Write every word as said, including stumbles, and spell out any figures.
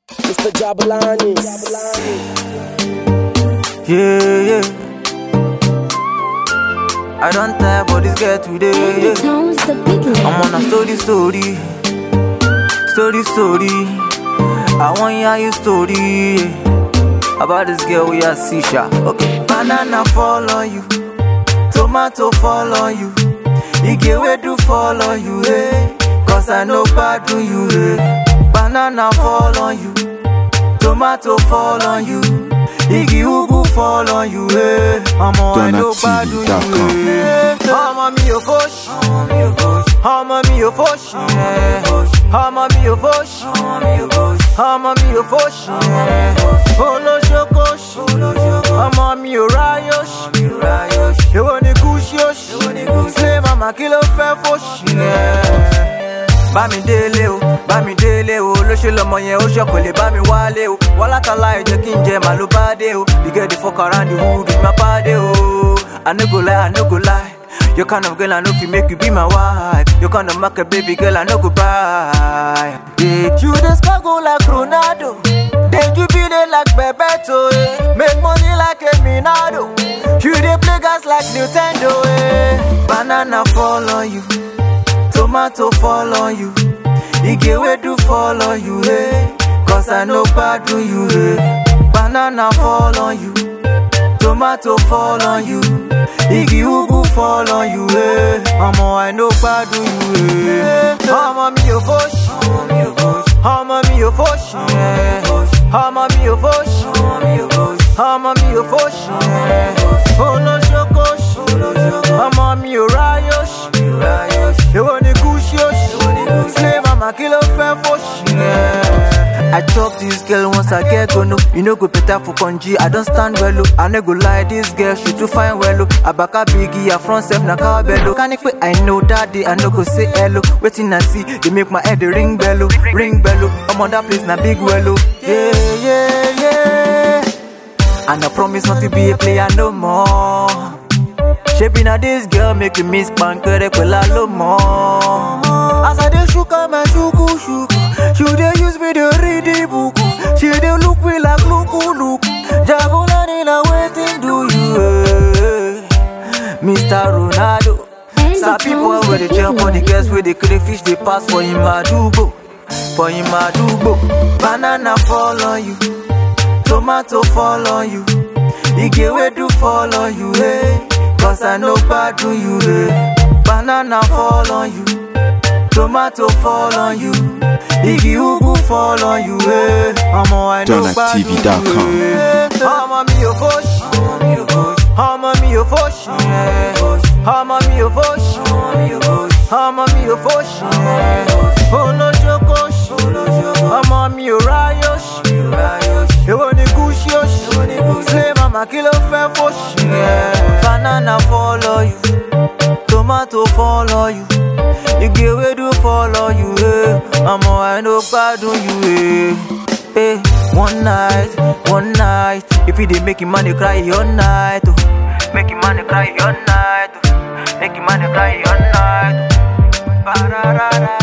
Mister Jabulani. Yeah, yeah. I don't tire for this girl today. Yeah. I'm on a story, story, story, story. I want to hear your story yeah. About this girl we are Sisha. Okay. Banana fall on you, tomato fall on you. Ige we do fall on you, eh? Cause I know bad do you, eh? Banana fall on you, tomato fall on you. Iggy Ugu fall on you, eh? Mama, I know bad do you, eh? Mama, me a push. Mama, me a push. Mama, me a push. Mama, me a push. Olo shokosh. Mama, me a rayosh. You want a kush yosh. Slay mama, kill a fair push. Bami dele o, bami dele o. Lo ṣe lọmọ yẹn ó ṣọkọ lè bá mi wálé o. Wọ́n látàlá ẹ jẹ́ kí n jẹ màlúù bá dé o. You get the fuck around the hood with my body o. I no go lie, I no go lie. You kind of girl I know fi make you be my wife. You kind of make a baby girl I no go buy. Yeah. You dey sparkle like Ronaldo, then you be there like Bebeto. Eh. Make money like a Minado. You dey play gas like Nintendo. Eh. Banana fall on you, tomato fall on you. Ige we do fall on you, eh? Cause I know bad do you, eh? Banana fall on you, tomato fall on you. Iggy Ugu fall on you, eh? Mama, I know bad do you, eh? Mama, me a push. Mama, me a push. Mama, me a push. Mama, me a push. Oh no, shokosh. Mama, me a rayosh. You want a kush yosh. Slay mama, kill a fair push. I chop this girl once I get go no. You know go better for conji. I don't stand well. I no go lie, this girl she too fine well. Abaka biggie, a front step na car bello. Can it I know daddy, I no go say hello. Waiting I see, they make my head ring bello, ring bello. I'm on that place na big wello. Yeah, yeah, yeah. And I promise not to be a player no more. Shaping at this girl make you miss pancake with a lot more. As I dey shook up my shuku shuku, she dey use me to read the book. She dey look me like luku look. Jabulani na waiting do you, eh? Mister Ronaldo. Some people where they jump on the girls where they crayfish they pass for him adubo, for him adubo. Banana fall on you, tomato fall on you. Ige we do fall on you, eh? Cause I know bad do you, eh? Banana fall on you, tomato fall on you. Iggy Ugu fall on you, eh? Mama, I know bad do you, eh? Mama, me a push. Mama, me a push. Mama, me a push. Mama, me a push. Oh no, shokosh. Mama, me a rayosh. You want a kush yosh. Slay mama, kill a fair push. Banana fall on you, tomato fall on you. You get we do fall on you, eh? Mama, I know bad do you, eh? Eh, one night, one night. If you dey make him money cry all night, oh. Make him money cry all night, oh. Make him money cry all night, oh. Ba-da-da-da.